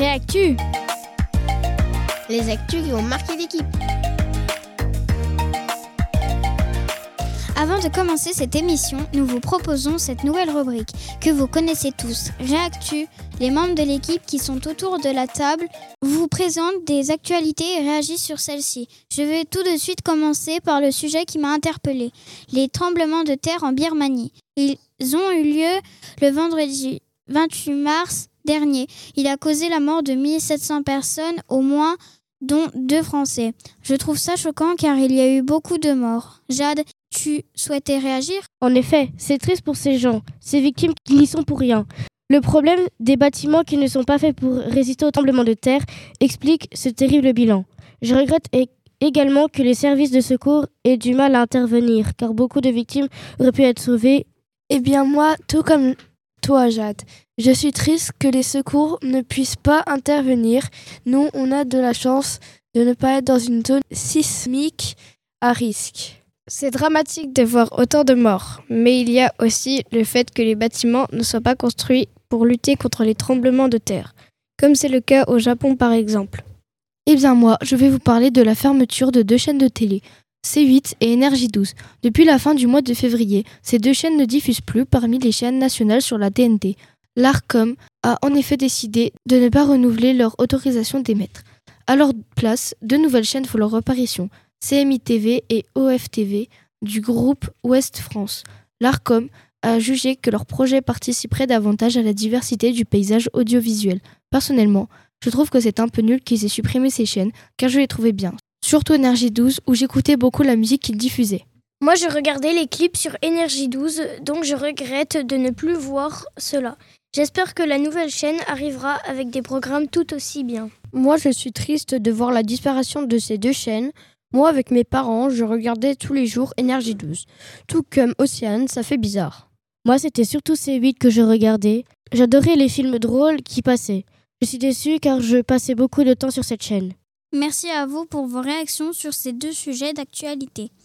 Réactu, Les actus qui ont marqué l'équipe. Avant de commencer cette émission, nous vous proposons cette nouvelle rubrique que vous connaissez tous, Réactu. Les membres de l'équipe qui sont autour de la table vous présentent des actualités et réagissent sur celles-ci. Je vais tout de suite commencer par le sujet qui m'a interpellée, les tremblements de terre en Birmanie. Ils ont eu lieu le vendredi 28 mars dernier. Il a causé la mort de 1700 personnes au moins, dont 2 Français. Je trouve ça choquant car il y a eu beaucoup de morts. Jade, tu souhaitais réagir ? En effet, c'est triste pour ces gens, ces victimes qui n'y sont pour rien. Le problème des bâtiments qui ne sont pas faits pour résister aux tremblements de terre explique ce terrible bilan. Je regrette également que les services de secours aient du mal à intervenir, car beaucoup de victimes auraient pu être sauvées. Eh bien moi, tout comme toi Jade, je suis triste que les secours ne puissent pas intervenir. Nous, on a de la chance de ne pas être dans une zone sismique à risque. c'est dramatique de voir autant de morts, mais il y a aussi le fait que les bâtiments ne soient pas construits pour lutter contre les tremblements de terre, comme c'est le cas au Japon par exemple. Eh bien moi, je vais vous parler de la fermeture de 2 chaînes de télé, C8 et Énergie 12. Depuis la fin du mois de février, ces 2 chaînes ne diffusent plus parmi les chaînes nationales sur la TNT. L'Arcom a en effet décidé de ne pas renouveler leur autorisation d'émettre. À leur place, 2 nouvelles chaînes font leur apparition, CMI TV et OFTV du groupe Ouest France. L'Arcom a jugé que leur projet participerait davantage à la diversité du paysage audiovisuel. Personnellement, je trouve que c'est un peu nul qu'ils aient supprimé ces chaînes, car je les trouvais bien. Surtout Énergie 12, où j'écoutais beaucoup la musique qu'ils diffusaient. Moi, je regardais les clips sur Énergie 12, donc je regrette de ne plus voir cela. J'espère que la nouvelle chaîne arrivera avec des programmes tout aussi bien. Moi, je suis triste de voir la disparition de ces 2 chaînes. Moi, avec mes parents, je regardais tous les jours Énergie 12. Tout comme Océane, ça fait bizarre. Moi, c'était surtout C8 que je regardais. J'adorais les films drôles qui passaient. Je suis déçue car je passais beaucoup de temps sur cette chaîne. Merci à vous pour vos réactions sur ces 2 sujets d'actualité.